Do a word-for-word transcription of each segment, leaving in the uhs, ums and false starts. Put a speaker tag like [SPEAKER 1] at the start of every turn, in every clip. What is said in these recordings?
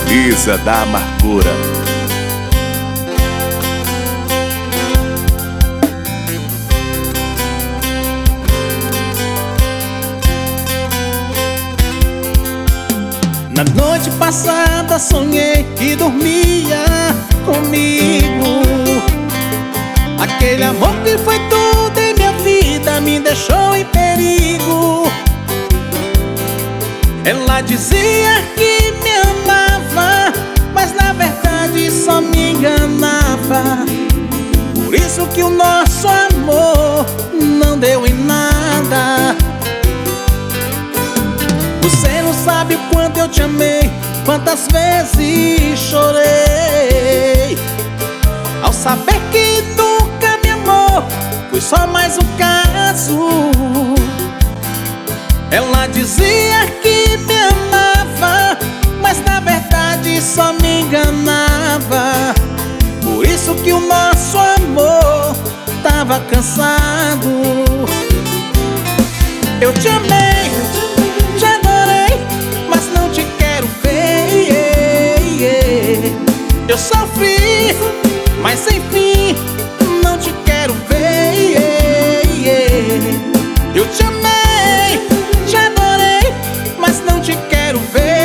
[SPEAKER 1] Brisa da Amargura.
[SPEAKER 2] Na noite passada sonhei que dormia comigo. Aquele amor que foi tudo em minha vida me deixou em perigo. Ela dizia que me amava, mas na verdade só me enganava. Por isso que o nosso amor não deu em nada. Você não sabe o quanto eu te amei, quantas vezes chorei ao saber que nunca me amou, foi só mais um caso. Ela dizia que me amava, mas na verdade só me enganava. Por isso que o nosso amor tava cansado. Eu te amei, te adorei, mas não te quero ver. Eu sofri, mas sem fim, não te quero ver. Eu te amei, te adorei, mas não te quero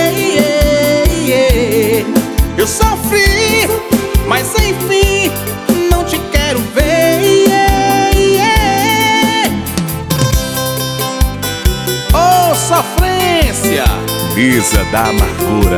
[SPEAKER 2] ver. Eu sofri, mas sem fim, não te quero ver. Oh, sofrência!
[SPEAKER 1] Brisa da Amargura.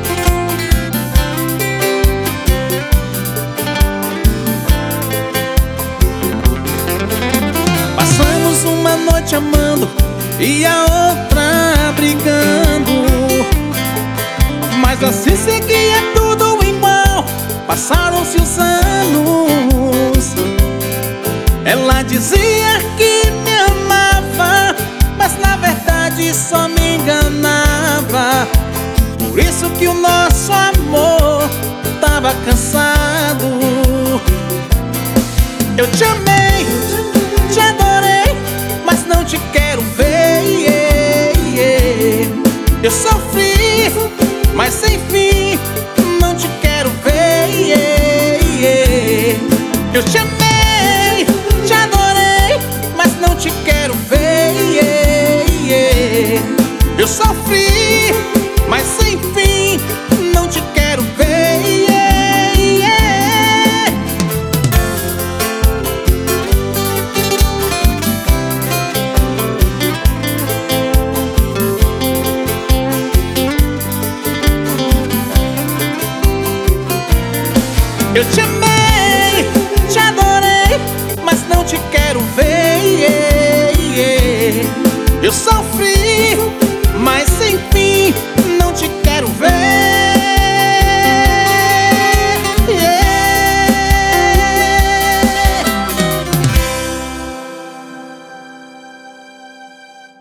[SPEAKER 2] Passamos uma noite amando e a outra brigando, mas assim seguia tudo igual. Passaram-se os anos. Ela dizia que me amava, mas na verdade só me enganava. Por isso que o nosso amor tava cansado. Eu te amei, te adorei, mas não te quero ver. Eu sofri, mas sem fim, não te quero ver. Eu te amei, te adorei, mas não te quero ver. Eu sofri, mas sem fim, não te quero ver. Eu te amei.